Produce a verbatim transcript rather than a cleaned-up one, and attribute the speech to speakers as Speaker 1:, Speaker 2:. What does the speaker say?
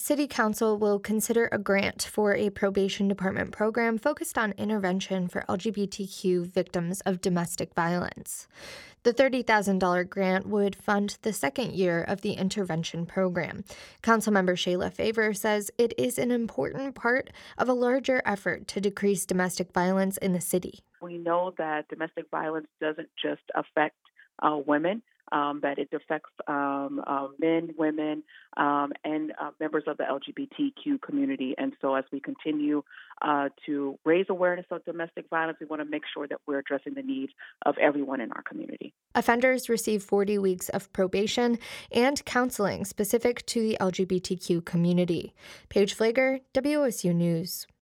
Speaker 1: City Council will consider a grant for a probation department program focused on intervention for L G B T Q victims of domestic violence. The thirty thousand dollars grant would fund the second year of the intervention program. Councilmember Shayla Favor says it is an important part of a larger effort to decrease domestic violence in the city.
Speaker 2: We know that domestic violence doesn't just affect uh, women, um, that it affects um, uh, men, women, um, and uh, members of the L G B T Q community. And so as we continue uh, to raise awareness of domestic violence, we want to make sure that we're addressing the needs of everyone in our community.
Speaker 1: Offenders receive forty weeks of probation and counseling specific to the L G B T Q community. Paige Flager, W O S U News.